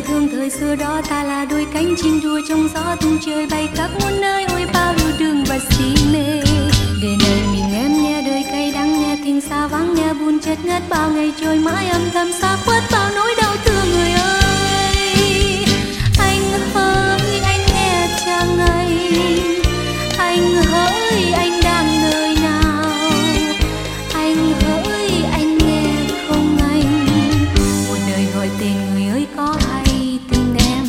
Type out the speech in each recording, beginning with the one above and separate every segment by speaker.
Speaker 1: Nhớ thương thời xưa đó ta là đôi cánh chim đua trong gió tung trời bay khắp muôn nơi, ôi bao yêu thương và si mê. Để này mình em nghe đời cay đắng, nghe tình xa vắng, nghe buồn chợt ngất, bao ngày trôi mãi âm thầm xa khuất bao nỗi đau thương người ơi. Anh ơi anh nghe chăng anh hỡi anh đang nơi nào, anh hỡi anh nghe không anh, một đời gọi tên người ơi có hay tình em.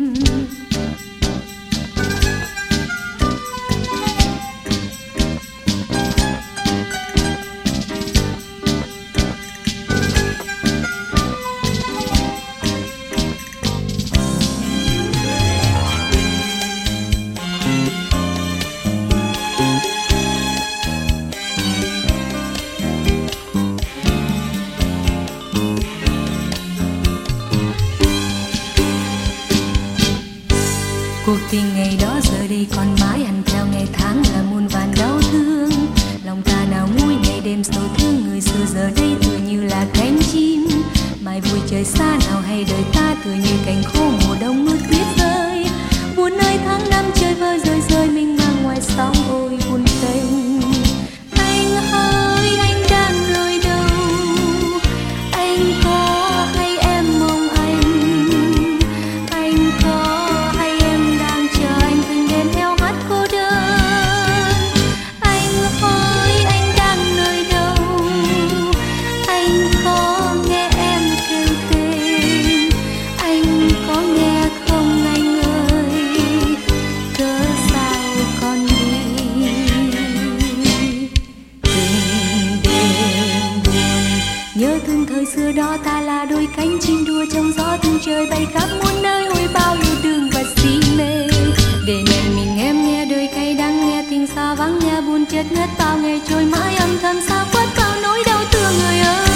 Speaker 1: Cuộc tình ngày đó giờ đây còn mãi hằn theo ngày tháng là muôn vàn đau thương. Lòng ta nào nguôi ngày đêm sầu thương, người xưa giờ đây tựa như là cánh chim. Mai vui trời xa nào hay đời ta tựa như cành khô mùa đông mưa tuyết rơi. Buồn nơi tháng năm chơi vơi rơi rơi mình ngang ngoài sóng ôi buồn tênh. Anh ơi anh đang nơi đâu, anh có hay em mong anh có thời xưa đó ta là đôi cánh chim đua trong gió tung trời bay khắp muôn nơi, ôi bao yêu thương và si mê. Để này mình em nghe đời cay đắng, nghe tình xa vắng, nghe buồn chợt ngất, bao ngày trôi mãi âm thầm xa khuất bao nỗi đau thương người ơi.